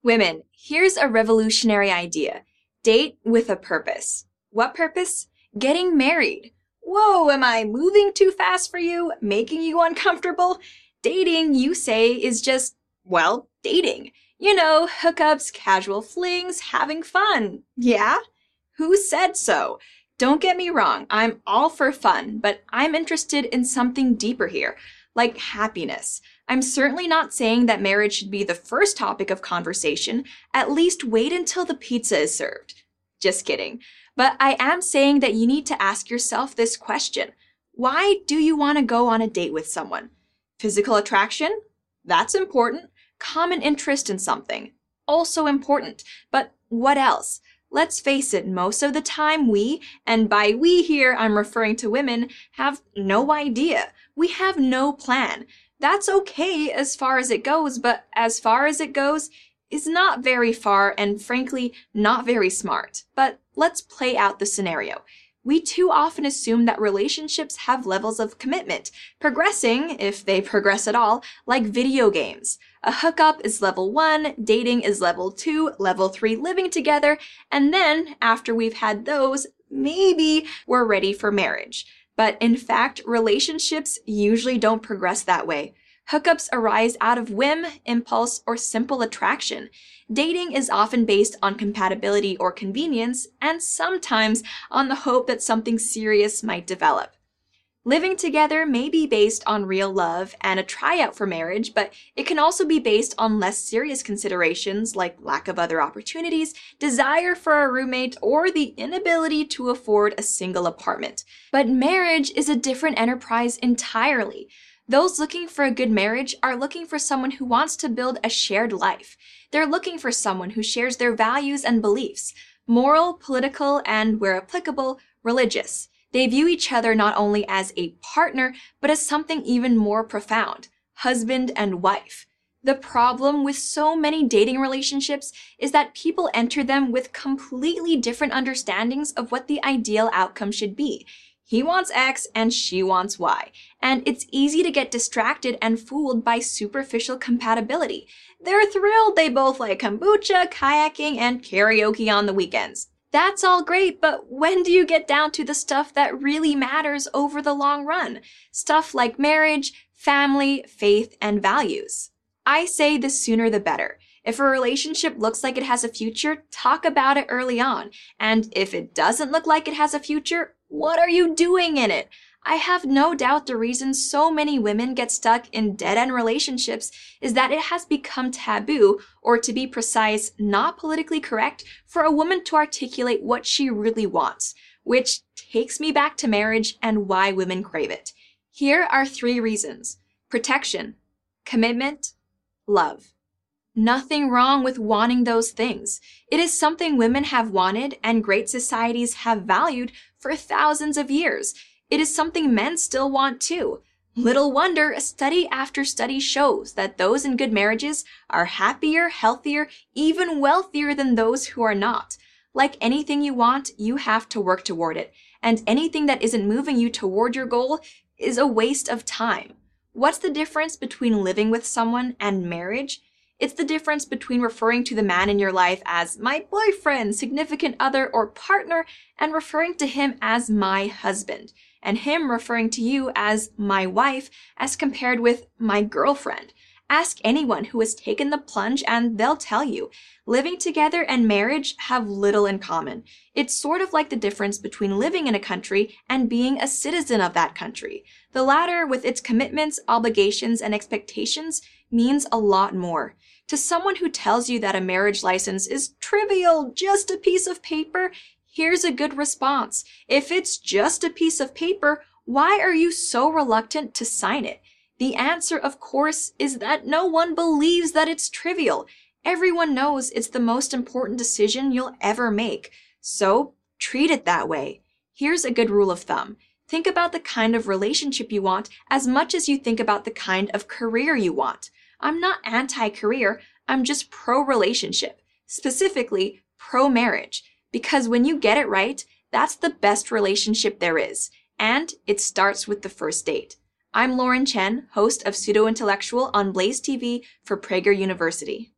Women, here's a revolutionary idea. Date with a purpose. What purpose? Getting married. Whoa, am I moving too fast for you? Making you uncomfortable? Dating, you say, is just, well, dating. You know, hookups, casual flings, having fun. Yeah? Who said so? Don't get me wrong, I'm all for fun, but I'm interested in something deeper here, like happiness. I'm certainly not saying that marriage should be the first topic of conversation. At least wait until the pizza is served. Just kidding. But I am saying that you need to ask yourself this question. Why do you want to go on a date with someone? Physical attraction? That's important. Common interest in something? Also important. But what else? Let's face it, most of the time we, and by we here I'm referring to women, have no idea. We have no plan. That's okay as far as it goes, but as far as it goes is not very far and frankly not very smart. But let's play out the scenario. We too often assume that relationships have levels of commitment, progressing, if they progress at all, like video games. A hookup is level 1, dating is level 2, level 3 living together, and then, after we've had those, maybe we're ready for marriage. But in fact, relationships usually don't progress that way. Hookups arise out of whim, impulse, or simple attraction. Dating is often based on compatibility or convenience, and sometimes on the hope that something serious might develop. Living together may be based on real love and a tryout for marriage, but it can also be based on less serious considerations like lack of other opportunities, desire for a roommate, or the inability to afford a single apartment. But marriage is a different enterprise entirely. Those looking for a good marriage are looking for someone who wants to build a shared life. They're looking for someone who shares their values and beliefs, moral, political, and, where applicable, religious. They view each other not only as a partner, but as something even more profound, husband and wife. The problem with so many dating relationships is that people enter them with completely different understandings of what the ideal outcome should be. He wants X and she wants Y, and it's easy to get distracted and fooled by superficial compatibility. They're thrilled they both like kombucha, kayaking, and karaoke on the weekends. That's all great, but when do you get down to the stuff that really matters over the long run? Stuff like marriage, family, faith, and values. I say the sooner the better. If a relationship looks like it has a future, talk about it early on. And if it doesn't look like it has a future, what are you doing in it? I have no doubt the reason so many women get stuck in dead-end relationships is that it has become taboo, or to be precise, not politically correct, for a woman to articulate what she really wants, which takes me back to marriage and why women crave it. Here are 3 reasons: protection, commitment, love. Nothing wrong with wanting those things. It is something women have wanted and great societies have valued for thousands of years. It is something men still want too. Little wonder study after study shows that those in good marriages are happier, healthier, even wealthier than those who are not. Like anything you want, you have to work toward it, and anything that isn't moving you toward your goal is a waste of time. What's the difference between living with someone and marriage? It's the difference between referring to the man in your life as my boyfriend, significant other, or partner, and referring to him as my husband, and him referring to you as my wife as compared with my girlfriend. Ask anyone who has taken the plunge and they'll tell you. Living together and marriage have little in common. It's sort of like the difference between living in a country and being a citizen of that country. The latter, with its commitments, obligations, and expectations, means a lot more. To someone who tells you that a marriage license is trivial, just a piece of paper, here's a good response. If it's just a piece of paper, why are you so reluctant to sign it? The answer, of course, is that no one believes that it's trivial. Everyone knows it's the most important decision you'll ever make. So, treat it that way. Here's a good rule of thumb. Think about the kind of relationship you want as much as you think about the kind of career you want. I'm not anti-career, I'm just pro-relationship. Specifically, pro-marriage. Because when you get it right, that's the best relationship there is. And it starts with the first date. I'm Lauren Chen, host of Pseudo Intellectual on Blaze TV for Prager University.